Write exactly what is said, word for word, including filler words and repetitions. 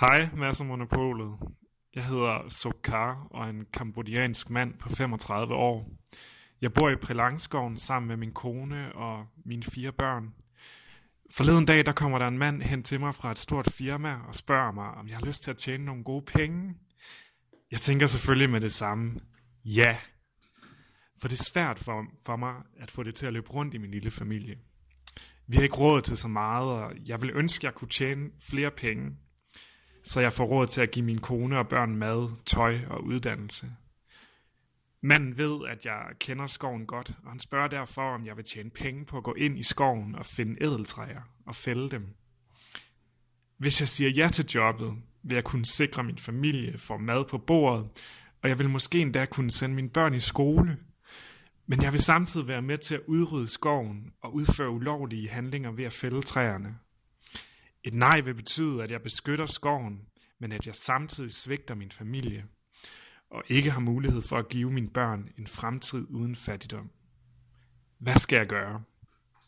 Hej, Mads og Monopolet. Jeg hedder Sokar og er en kambodjansk mand på femogtredive år. Jeg bor i Prelangskoven sammen med min kone og mine fire børn. Forleden dag der kommer der en mand hen til mig fra et stort firma og spørger mig, om jeg har lyst til at tjene nogle gode penge. Jeg tænker selvfølgelig med det samme. Ja. For det er svært for, for mig at få det til at løbe rundt i min lille familie. Vi har ikke råd til så meget, og jeg vil ønske, at jeg kunne tjene flere penge, så jeg får råd til at give min kone og børn mad, tøj og uddannelse. Manden ved, at jeg kender skoven godt, og han spørger derfor, om jeg vil tjene penge på at gå ind i skoven og finde ædeltræer og fælde dem. Hvis jeg siger ja til jobbet, vil jeg kunne sikre min familie for mad på bordet, og jeg vil måske endda kunne sende mine børn i skole. Men jeg vil samtidig være med til at udrydde skoven og udføre ulovlige handlinger ved at fælde træerne. Et nej vil betyde, at jeg beskytter skoven, men at jeg samtidig svigter min familie, og ikke har mulighed for at give mine børn en fremtid uden fattigdom. Hvad skal jeg gøre?